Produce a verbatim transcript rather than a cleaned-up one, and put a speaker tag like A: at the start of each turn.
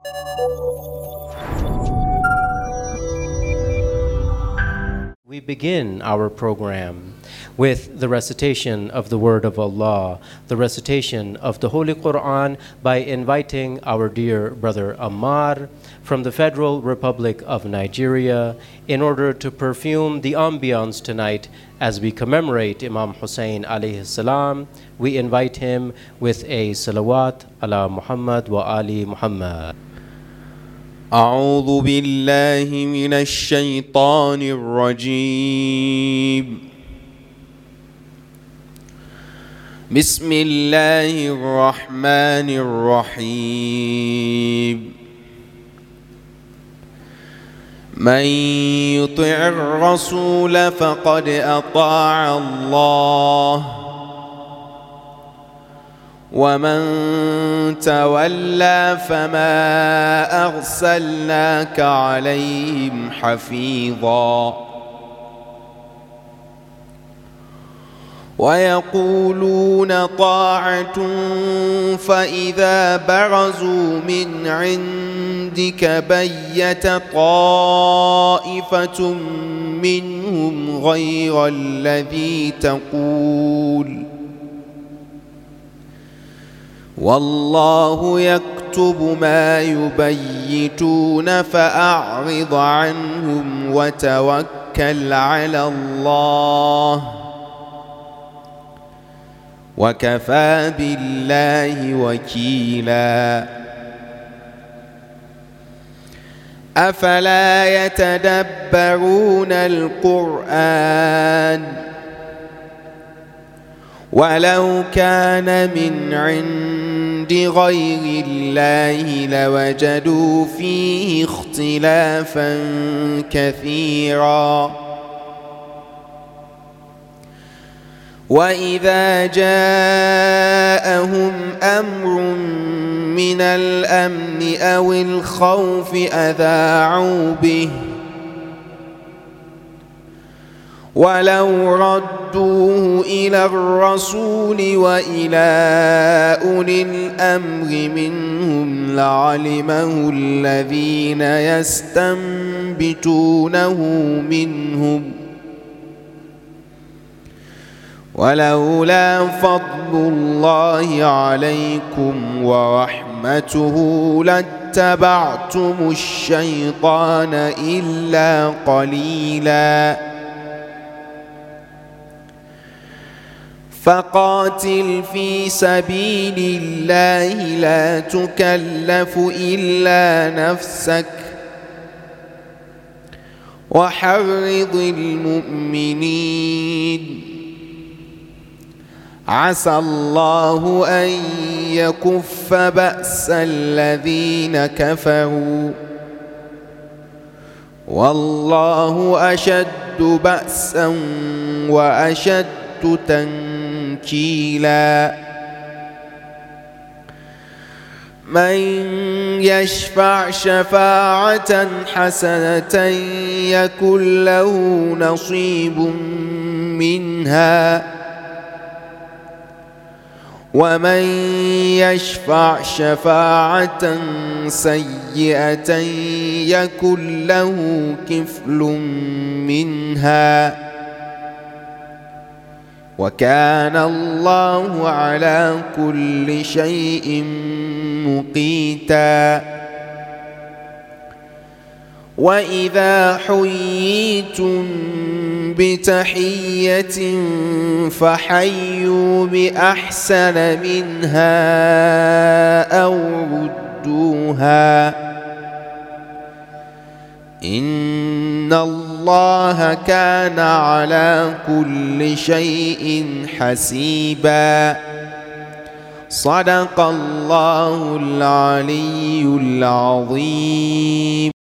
A: We begin our program with the recitation of the Word of Allah, the recitation of the Holy Quran, by inviting our dear brother Ammar from the Federal Republic of Nigeria in order to perfume the ambience tonight as we commemorate Imam Hussein alayhi salam. We invite him with a salawat ala Muhammad wa ali Muhammad.
B: أعوذ بالله من الشيطان الرجيم. بسم الله الرحمن الرحيم. من يطع الرسول فقد أطاع الله ومن تولى فما أرسلناك عليهم حفيظا. ويقولون طاعة فإذا برزوا من عندك بيت طائفة منهم غير الذي تقول والله يكتب ما يبيتون فأعرض عنهم وتوكل على الله وكفى بالله وكيلا. أفلا يتدبرون القرآن ولو كان من عند غير الله لوجدوا فيه اختلافا كثيرا. وإذا جاءهم أمر من الأمن أو الخوف أذاعوا به ولو ردوه إلى الرسول وإلى أولي الأمر منهم لعلمه الذين يستنبطونه منهم ولولا فضل الله عليكم ورحمته لاتبعتم الشيطان إلا قليلا. فقاتل في سبيل الله لا تكلف إلا نفسك وحرض المؤمنين عسى الله أن يكف بأس الذين كفروا والله أشد بأسا وأشد تنكيلا. من يشفع شفاعة حسنة يكن له نصيب منها ومن يشفع شفاعة سيئة يكن له كفل منها وكان الله على كل شيء مقيتا. وإذا حييتم بتحية فحيوا بأحسن منها أو ردوها إن الله كان على كل شيء حسيبا. صدق الله العلي العظيم.